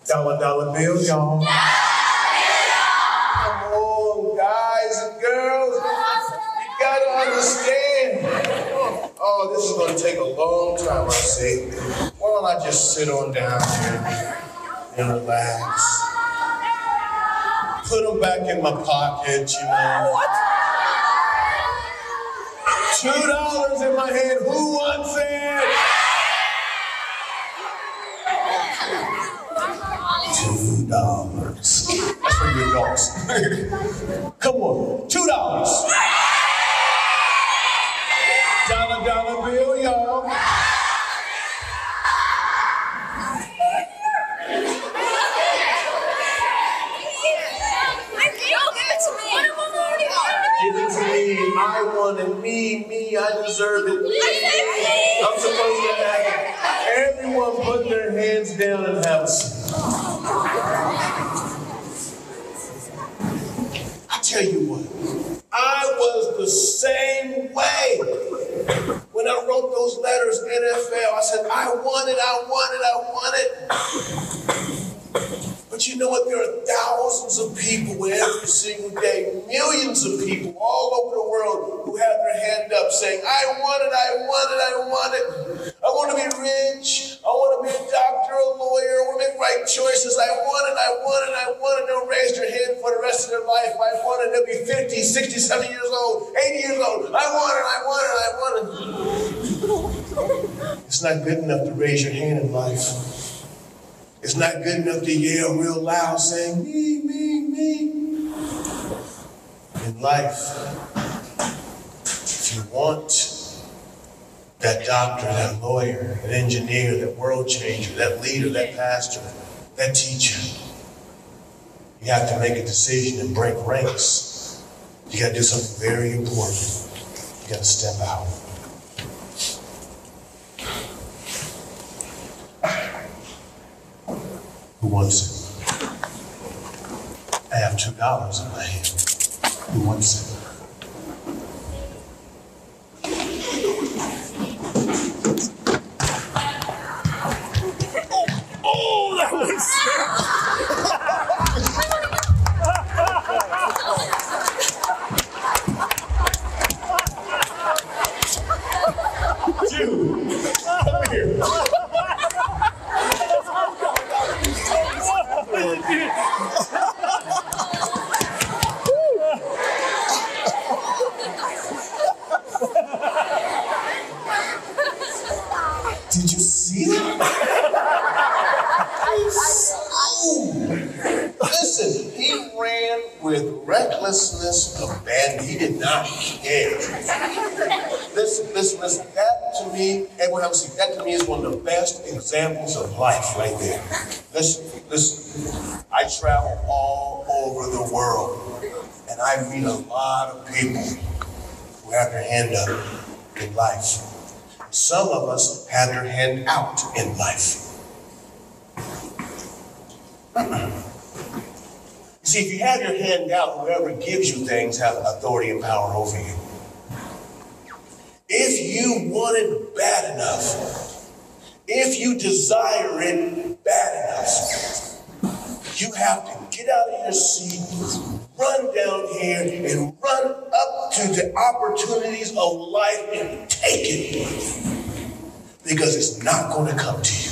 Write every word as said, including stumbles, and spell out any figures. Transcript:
Dollar, dollar bill, y'all. Come on, guys and girls. You gotta understand. Oh, this is gonna take a long time, I see. Why don't I just sit on down here and relax? Put them back in my pocket, you know. Two dollars in my hand, who wants it? Two dollars. That's for you adults. Come on, two dollars. Dollar, dollar bill, y'all. Give it to me. I want it. Me, me, I deserve it. I'm supposed to have it. Everyone put their hands down and have a seat. I tell you what, I was the same way. When I wrote those letters, N F L, I said, I want it, I want it, I want it. But you know what? There are thousands of people every single day, millions of people all over the world who have their hand up saying, I want it, I want it, I want it. I want to be rich. I want to be a doctor, a lawyer. I want to make right choices. I want it, I want it, I want it. They'll raise their hand for the rest of their life. I want it. They'll be fifty, sixty, seventy years old, eighty years old. I want it, I want it, I want it. It's not good enough to raise your hand in life. It's not good enough to yell real loud saying, me, me, me. In life, if you want that doctor, that lawyer, that engineer, that world changer, that leader, that pastor, that teacher, you have to make a decision and break ranks. You got to do something very important. You got to step out. Who wants it? I have two dollars in my hand. Who wants it? Oh, oh, that was Dude, come here. Did you see that? Oh, listen, he ran with recklessness of abandon. He did not care. Listen, listen, listen. That to me, everyone else, that to me is one of the best examples of life right there. Listen, listen. I travel all over the world, and I meet a lot of people who have their hand up in life. Some of us have their hand out in life. You see, if you have your hand out, whoever gives you things have authority and power over you. If you want it bad enough, if you desire it bad enough, you have to get out of your seat, run down here, and run up to the opportunities of life and take it. Because it's not going to come to you.